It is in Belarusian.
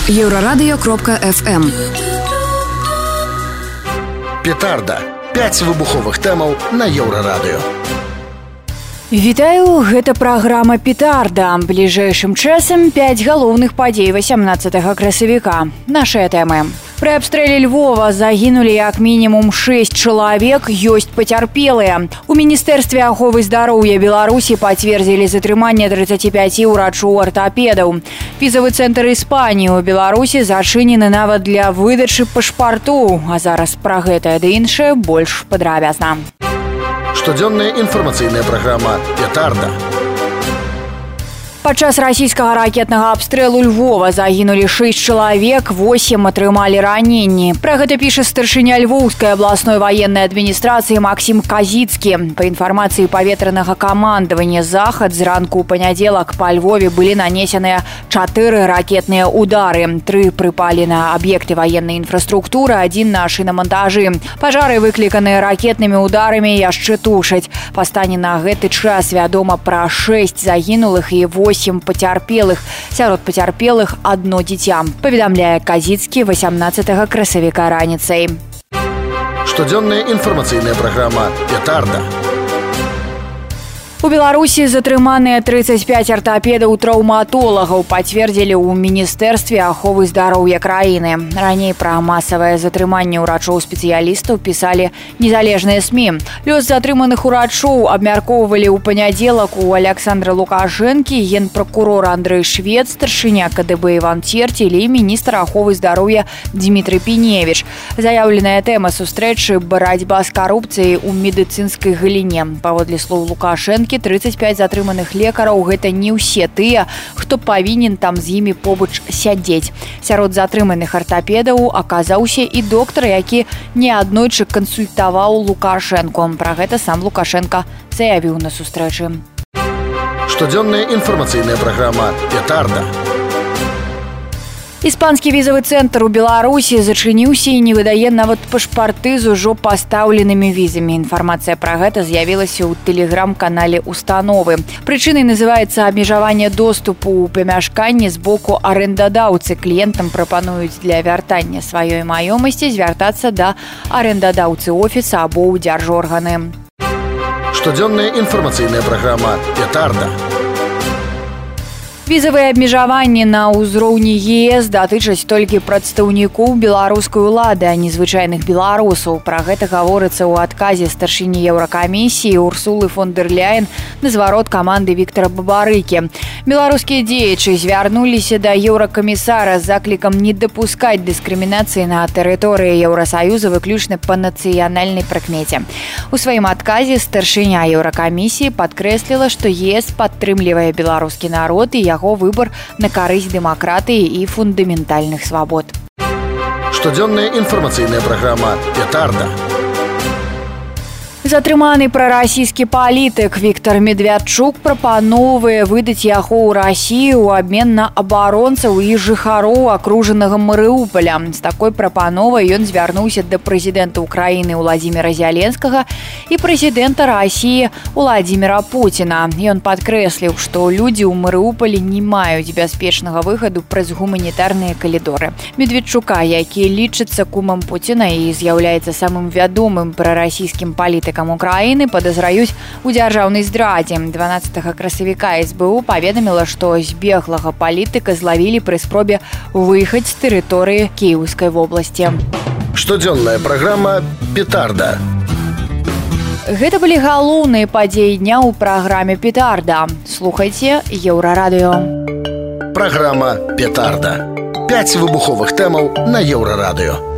Еврорадио.FM. Петарда. 5 выбуховых тэмаў на Еўрарадыё. Вітаю, гэта праграма «Петарда». Бліжэйшым часам 5 галоўных падзей 18 красавіка. Нашыя тэмы. Пры абстрэле Львова загінулі як мінімум 6 чалавек, ёсць пацярпелыя. У Міністэрстве аховы здароўя Беларусі пацвердзілі затрыманне 35 ўрачоў-артапедаў. Візавы цэнтр Іспаніі ў Беларусі зачынены нават для выдачы пашпартоў. А зараз пра гэтае ды іншае больш падрабязна. Штодзённая інфармацыйная праграма «Петарда». Падчас расійскага ракетнага абстрэлу Львова загінулі 6 чалавек, 8 атрымалі раненні. Пра гэта піша старшыня Львоўскай абласной ваеннай адміністрацыі Максім Казіцкі. Па інфармацыі паветранага камандавання «Захад» зранку ў панядзелак па Львове былі нанесеныя 4 ракетныя ўдары. 3 прыпалі на аб'екты ваеннай інфраструктуры, 1 на шинамантажы. Пажары, выкліканыя ракетнымі ўдарамі, яшчэ тушаць. Па стане на гэты час вядома пра 6 загінулых і 8 пацярпелых. Сярод пацярпелых адно дзіця. Паведамляе Казіцкі 18 красавіка раніцай. Штодзённая інфармацыйная праграма «Петарда». У Беларусі затрыманыя 35 артапедаў-траўматолагаў пацвердзілі ў Міністэрстве аховы здароўя краіны. Раней пра масавае затрыманне ўрачоў-спецыялістаў пісалі незалежныя СМІ. Лёс затрыманых урачоў абмяркоўвалі ў панядзелак у Александра Лукашэнкі, генпракурор Андрэй Швед, старшыня КДБ Іван Церцель і міністр аховы здароўя Дмітрый Піневіч. Заяўленая тэма сустрэчы барацьба з карупцыяй у медыцынскай галіне. Паводле слоў Лукашэнкі, 35 затрыманых лекараў – гэта не ўсе тыя, хто павінен там з імі побач сядзець. Сярод затрыманых артапедаў аказаўся і доктар, які неаднойчы кансультаваў Лукашэнку. Пра гэта сам Лукашэнка заявіў на сустрэчы. Штодзённая інфармацыйная праграма «Петарда». Іспанскі візавы цэнтр у Беларусі зачыніўся і не выдае нават пашпарты з ужо пастаўленымі візамі. Інфармацыя пра гэта з'явілася ў тэлеграм-канале установы. Прычынай называецца абмежаванне доступу ў памяшканні з боку арэндадаўцы. Кліентам прапануюць для вяртання сваёй маёмасці звяртацца да арэндадаўцы офіса або ў дзяржорганы. Штодзённая інфармацыйная праграма «Петарда». Візавыя абмежаванні на ўзроўні ЕС датычаць толькі прадстаўнікоў беларускай улады, а не звычайных беларусаў. Пра гэта гаворыцца ў адказе старшыні Еўракамісіі Урсулы фон дэр Ляйен на зварот каманды Віктара Бабарыкі. Беларускія дзеячы звярнуліся да еўракамісара з заклікам не дапускаць дыскрымінацыі на тэрыторыі Еўрасаюза выключна па нацыянальнай прыкмеце. У сваім адказе старшыня Еўракамісіі падкрэсліла, што ЕС падтрымлівае беларускі народ і яго выбар на карысць дэмакратыі і фундаментальных свабод. Штодзённая інфармацыйная праграма «Петарда». Затрыманы прарасійскі палітык Віктар Медведчук прапаноўвае выдаць яго ў Расію ў абмен на абаронцаў і жыхароў акружанага Марыуполя. З такой прапановай ён звярнуўся да прэзідэнта ўкраіны Уладзіміра Зяленскага і прэзідэнта Расіі Уладзіміра Пуціна. Ён падкрэсліў, што людзі ў Марыуполі не маюць бяспечнага выхаду праз гуманітарныя калідоры. Медведчука, які лічыцца кумам Пуціна і з'яўляецца самым вядомым прарасійскім палітыкам Украіны, падазраюць у дзяржаўнай здрадзе. 12 красавіка СБУ паведаміла, што збеглага палітыка злавілі пры спробе выехаць з тэрыторыі Кіеўскай вобласці. Штодзённая праграма «Петарда». Гэта былі галоўныя падзеі дня ў праграме «Петарда». Слухайце Еўрарадыё. Праграма «Петарда». 5 выбуховых тэмаў на Еўрарадыё.